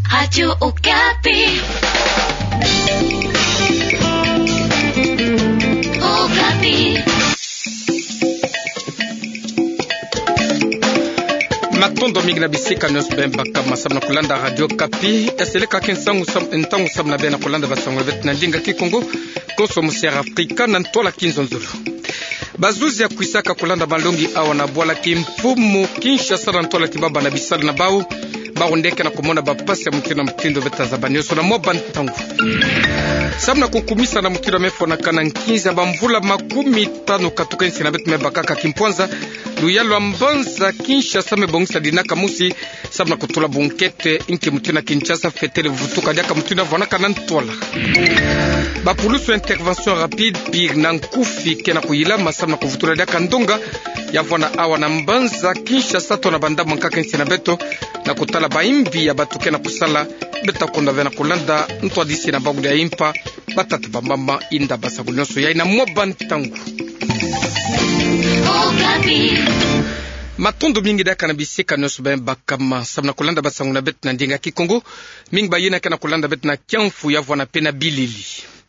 Radio Okapi. Okapi. Matondo mingi na bisika nyos bemba kama samna kulanda Radio Okapi eseleka kinsangu ntangu samna bena kulanda basango vet na ndinga kikongo koso musiara Afrika na ntola kinzonzulu bazuzi ya kuisaka kulanda malongi awa na bwala kimpumu Kinshasa na ntola kibaba na bisala na bau barondeke na komona bapasi ya mukino mtindo betazabanyoso na moba ntangu samna kukumisa na mukino mefona kana nkinza bamvula 50 katuka nsi na betu mebakaka kimpwanza luyalo ambanza Kinshasa mebongisa dinaka musi samna kutula bunkete inki mutuna Kinshasa fetele vutuka diaka mutuna vonaka na ntola bapulusu intervention rapide pire na nkufi kena kuyilama samna kuvutula diaka ndonga yavona awa na mbanza Kinshasa tona bandamu nkaka nsi na beto na kutala baimbi ya batuke na kusala beta konda vena kulanda ntwa disi na bagudu ya impa batatu bambamba inda basa kulonso ya ina moba ntangu matondo mingi daka na bisika nosu bemba kama samna kulanda basangu na beta na ndinga kikongo mingi bayina kana kulanda beta na kiamfu ya vwana pena bilili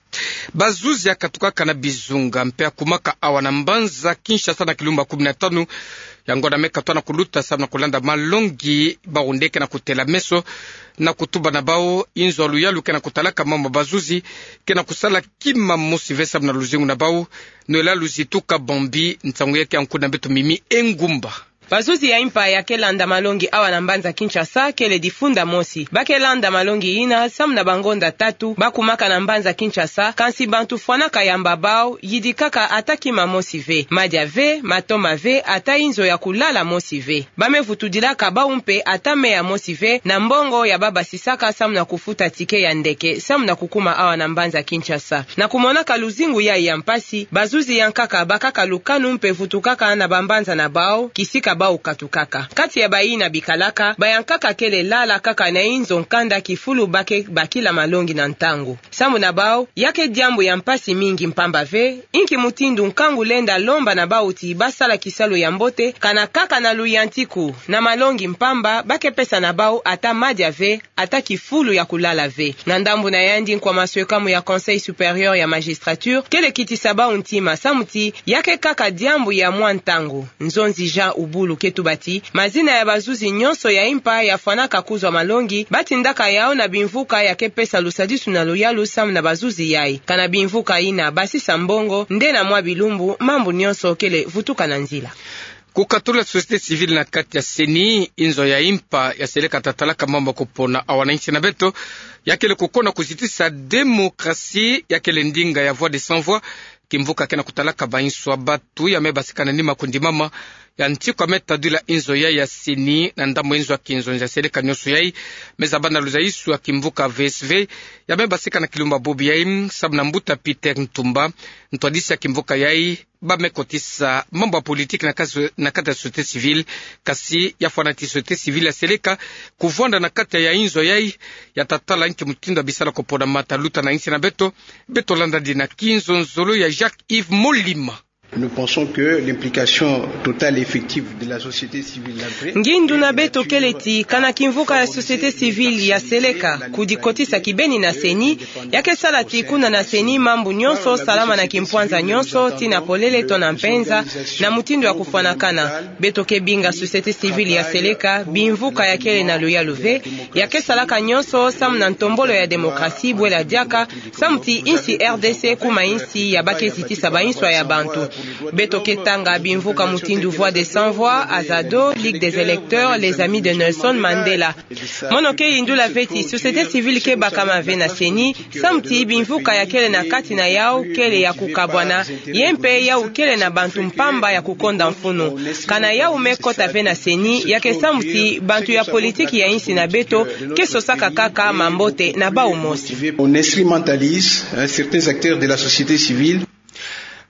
bazuzi ya katuka kana bizunga mpea kumaka awa na mbanza Kinshasa na kilumba 15 yango na meka twana kuluta samna kulanda malongi baundeke na kutela meso na kutuba na bao inzo luyalu kena kutalaka mambo bazuzi kena kusala kima musi vesa na luzingu na bao noela luzituka bombi ntangu yake ankuna betu mimi engumba bazuzi ya impa ya kelanda malongi awa na mbanza Kinshasa kele difunda mosi bakelanda malongi ina samna bangonda 3 bakumaka na mbanza Kinshasa kansi bantu fwanaka yamba bao yidikaka ataki mamosi ve madia ve matoma ve ata inzo ya kulala mosi ve bamevutudilaka baumpe atame ya mosi ve na mbongo ya baba sisaka samna kufuta tike ya ndeke samna kukuma awa na mbanza Kinshasa na kumonaka luzingu ya mpasi bazuzi yankaka bakaka lukanu mpe vutukaka na bambanza na bao kisika bao katukaka kati ya bayi na bikalaka bayankaka kele lala kaka na inzo nkanda kifulu bake bakila malongi na ntangu samu na bao yake diambu ya mpasi mingi mpamba ve inki mutindu nkangu lenda lomba na bauti basala kisalo ya mbote kana kaka na luyantiku na malongi mpamba bake pesa na bao ata madia ve ata kifulu ya kulala ve na ndambu na yandi kwa maswekamu ya Conseil supérieur ya magistrature kele kiti sabao ntima samuti yake kaka diambu ya mwantangu nzonzi Jean Ubulu ketubati mazina ya bazuzi nyonso ya impa ya fanaka kuzwa malongi batindaka yao na bimvuka ya kepesa lusadisu na luyalu sam na bazuzi yai kana bimvuka ina basi sambongo nde na mwa bilumbu mambu nyonso kele vutuka na nzila kukatula societe civile na kati ya seni inzo ya impa ya seleka tatalaka mambo kupona awananchi na beto yakele kukona kuzitisa demokrasi yakele ndinga ya voix de sans voix kimvuka kena kutalaka bainswa batu ya mebasikana ni makundi mama ya ntiko ametadula inzo ya sini na ndamo inzo ya kinzo ya seleka nyoso yai mezabana luza isu ya kimvuka VSV ya mebasikana kilumba bobi yai sabna mbuta Peter Ntumba ntwadisi ya kimvuka yai bamekotisa mambo ya politiki na kata ya societe civile kasi ya fanati societe civile ya seleka kuvonda na kata ya inzo yai ya tatala nki mutindo bisala kopona mataluta na insi na beto landa dina kinzo nzolo ya Jacques-Yves Molima. Nous pensons que l'implication totale et effective de la société civile ngindu na beto keleti kana kimvuka ya société civile ya seleka kudikotisa kibeni na seni yake salati kuna na seni mambu nyonso salama na kimpwanza nyonso tina polele tona mpenza na mutindo ya kufanakana beto kebinga société civile ya seleka bimvuka ya kele na luyaluve yake salaka nyonso sam na ntombolo ya demokrasi bwela diaka samti insi RDC kuma insi ya bakezi saba inswa ya bantu beto ketanga bimvuka mutindu voix des sans voix Azado Ligue des électeurs les amis de Nelson Mandela monoke indula veti société civile ke bakama ve na seni samti bimvuka ya kele na kati na yao kele ya kukabwana yempe ya ukele na bantu mpamba ya kukonda mfunu kana yao mekota ve na seni yake samti bantu ya politiki ya insi na beto keso saka kaka mambote na ba umosi on instrumentalise certains acteurs de la société civile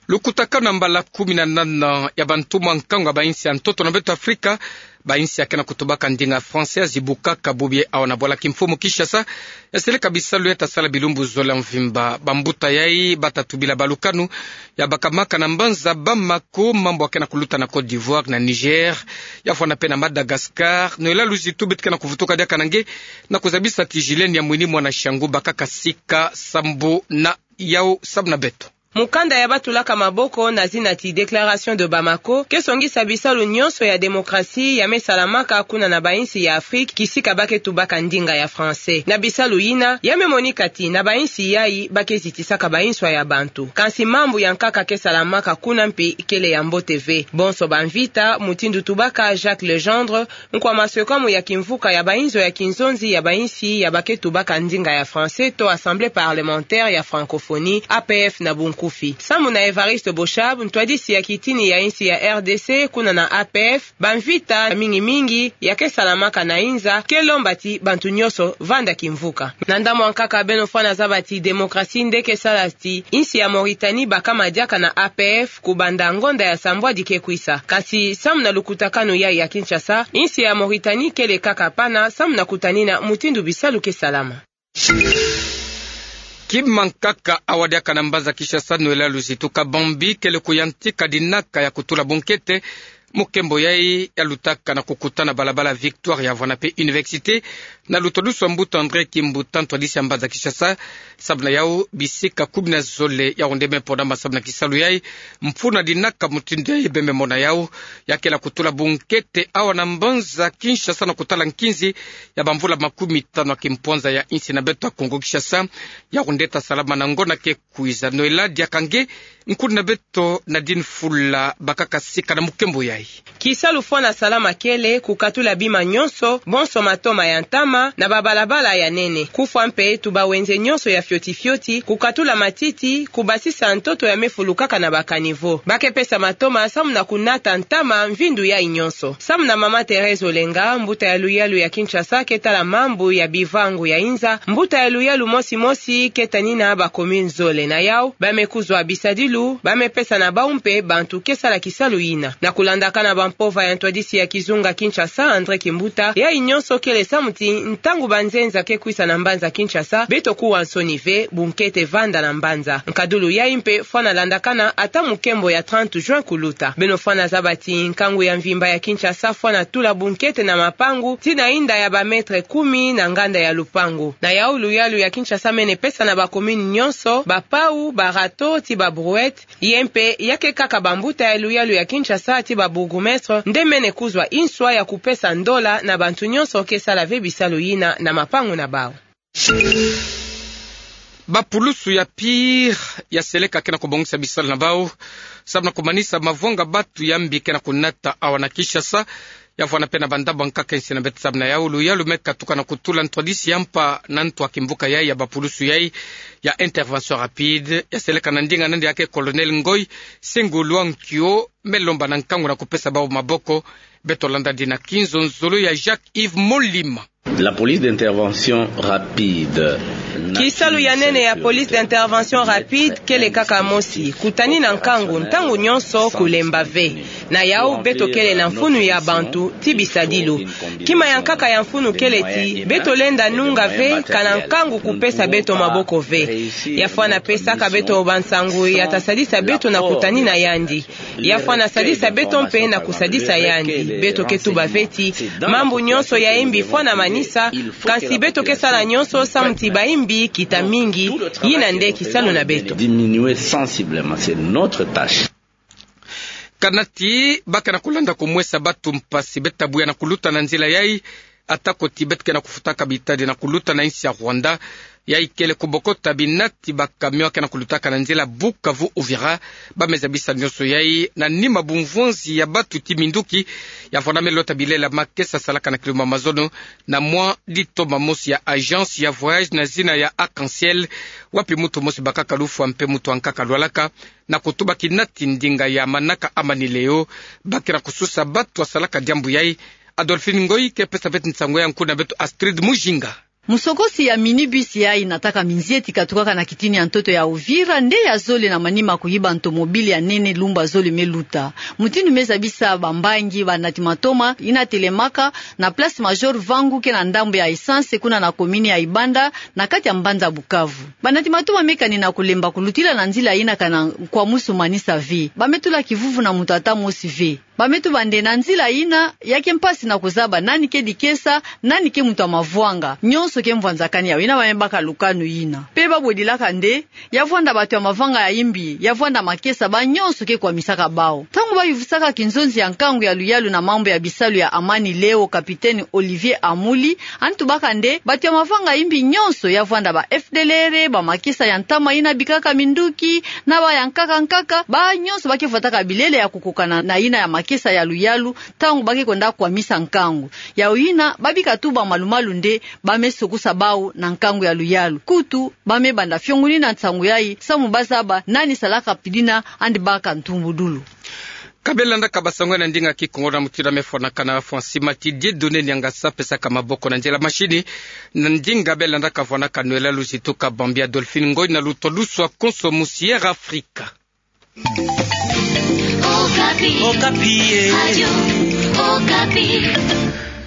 lukutakana mbala 18 ya bantuma nkanga bainsi ya ntoto na betu Afrika bainsi yakena kutubaka ndinga français zibuka kabubye awana bola kimfumu Kinshasa yasele kabisa luyeta sala bilumbu zola mvimba bambuta yai batatubila balukanu ya bakamaka na mbanza bamako mambo akena kuluta na Côte d'Ivoire na Niger yafwana pe na Madagascar noela luzitu betkena kuvutoka dia kanange na kuzabisa tijileni ya mwini mwana shangu bakaka sika sambu na yao sabna beto mukanda ya batulaka maboko na zinati Déclaration de Bamako kesongisa bisalu nyonso ya demokrasi ya mesalamaka kuna na bainsi ya Afrique kisika bake tubaka ndinga ya français na bisalu ina ya memonikati na bainsi yai bake zitisaka bainswa ya bantu kansi mambu ya nkaka kesalamaka kuna mpi kele ya Mbo TV bonso banvita mutindu tubaka Jacques Legendre nkwa maswekamu ya kimvuka ya bainzo ya kinzonzi ya bainsi ya bake tubaka ndinga ya français to Assemblée parlementaire ya francophonie APF na Bunkufi samu na Evariste Boshab ntwadisi ya kitini ya insi ya RDC kuna na APF banvita mingi ya kesalamaka na inza kelombati bantu nyoso vanda kimvuka na ndamo ankaka beno fana zabati demokrasi ndeke salasti insi ya Mauritanie bakama diaka na APF kubanda ngonda ya sambwa dike kuisa kasi samu na lukutakano ya Kinshasa insi ya Mauritanie kele kaka pana samu na kutanina mutindu bisalu kesalama kimankaka awadiaka na mbaza Kinshasa noela luzituka bambi kele kuyantika dinaka ya kutula bunkete mukembo yai ya lutaka na kukutana balabala Victoire ya vana pe université na lutoduso mbuto André Kimbuta ntwadisi ya mbaza Kinshasa sabna yao bisika kubina zole ya ondeme podamba sabna kisalu yai mfuna dinaka mutindo yai bembe mona yao yake la kutula bunkete awa na mbanza Kinshasa na kutala nkinzi ya bamvula 15 kimponza ya insi na beto ya Kongo Kinshasa ya ondeta salama na ngona ke kuiza noela diakange nkuni na beto na din fula bakaka sika na mukembo yai kisalu fona salama kele kukatula bima nyonso bonso matoma ya ntama na babalabala ya nene kufwa mpe tubawenze nyonso ya fioti kukatula matiti kubasisa ntoto ya mefulukaka na bakanivo bakepesa matoma samu na kunata ntama mvindu ya inyonso samu na mama Therese Olenga mbuta ya luyalu ya Kinshasa ketala mambu ya bivangu ya inza mbuta ya luyalu mosi ketanina ba commune zole na yao bamekuzwa bisadilu bamepesa na baumpe bantu kesala kisalu ina na kulanda kana bampova ya ntwadisi ya Kizunga Kinshasa André Kimbuta ya inyonso kele samuti ntangu banzenza ke kuisa na mbanza Kinshasa beto kuwa nsonive bunkete vanda na mbanza nkadulu ya impe fana landakana ata mukembo ya 30 juin kuluta beno fana zabati nkangu ya mvimba ya Kinshasa fana tula bunkete na mapangu tina inda ya bametre 10 na nganda ya lupangu na ya uluyalu ya Kinshasa mene pesa na bakomini nyonso bapau barato ti babrouette yempe yake kaka bambuta ya luyalu ya Kinshasa ti burgomestre ndemene kuzwa inswa ya kupesa ndola na bantu nyonso kesala vebisalo yina na mapangu na bao bapulusu ya pire ya seleka kena kubongisa bisalo na bao sabna kumanisa mavonga batu yambi kena kunata awana Kinshasa yafwana pena bandaba nkaka insi na beti sabna yaulu yalu meka tukana kutula ntwadisi yampa na ntu akimbuka yai ya bapulusu yai ya intervention rapide ya seleka na ndinga nandi yake Colonel Ngoy Sengulu Nkyo melomba na nkangu na kupesa bao maboko beto landa dina kinzo nzolo ya Jacques-Yves Molima. La police d'intervention rapide kisalu ya nene ya police d'intervention rapide kele kaka mosi kutani na nkangu ntangu nyonso kulemba ve na yao beto kele na mfunu ya bantu tibisadilu kima ya nkaka ya mfunu kele ti beto lenda nunga ve kana nkangu kupesa beto maboko ve yafwana pesa ka beto bansangu yatasadisa beto na kutani na yandi yafwana sadisa beto mpe na kusadisa yandi beto ketuba veti mambu nyonso ya embi fwana manisa kasi beto kesala nyonso samti baimbi kita mingi yina nde kisalo na beto diminuer sensiblement, c'est notre tâche. Kanati baka na kulanda kumwesa batu mpasi betabuya na kuluta na nzila yai atako Tibet kena kufutaka bitadi na kuluta na insi ya Rwanda yai kele kubokota binati bakamyo kena kulutaka na nzila Bukavu Uvira bameza bisa nyoso yai na nima bumvunzi ya batu timinduki ya foname lota bilela makesa salaka na kiluma mazono na mwa dito mamosi ya agence ya voyage na zina ya Arc-en-Ciel wapi mutu mosi bakaka lufu ampe mutu ankaka lwalaka na kutuba kinati ndinga ya manaka amani leo bakira kususa batu wa salaka diambu yai Adolphine Ngoy ke pesa beti nsango ya nkuna betu Astrid Mujinga. Musokosi ya minibus ya inataka minzieti katukaka na kitini ya ntoto ya Uvira nde ya zole na manima kuhiba ntomobili ya nene lumba zole meluta. Mutinu meza bisa bambangi banatimatoma inatelemaka na place major vangu ke na ndambo ya essence kuna na komini ya Ibanda na kati ya Mbanza Bukavu. Banatimatoma mekani na kulemba kulutila na nzila ina kana kwa musu manisa v. Bametula kivuvu na mutata mosi v. Bametu bande na nzila ina yake mpasi na kuzaba nani ke dikesa nani ke mutu amavwanga nyonso ke mvanzakani ya ina bamebaka lukanu ina pe babodilaka nde yavwanda batu ya mavanga ya imbi yavwanda makesa ba nyonso ke kwa misaka bao tangu bayivusaka kinzonzi ya nkangu ya luyalu na mambo ya bisalu ya amani leo kapiteni Olivier Amuli antu baka nde batu ya mavanga imbi nyonso yavwanda ba FDLR ba makesa ya ntama ina bikaka minduki na ba yankaka ba nyonso bakefuataka bilele ya kukukana na ina ya kesa ya luyalu tangu bake konda kwa misa nkangu ya uina babika tuba malumalu nde bamesokusa bao na nkangu ya luyalu kutu bame banda fyonguni na nsangu yai samu bazaba nani salaka pidina andi baka ntumbudulu kabela ndaka basangwe na ndinga kikongo na mutira mefona kana fonsi matidie done nyanga sapesa kama boko na njela mashini na ndinga bela ndaka fona kanuela lusituka bambia Dolphine Ngoi na lutolusu wa konso musiere Afrika. Okapi. Radio Okapi.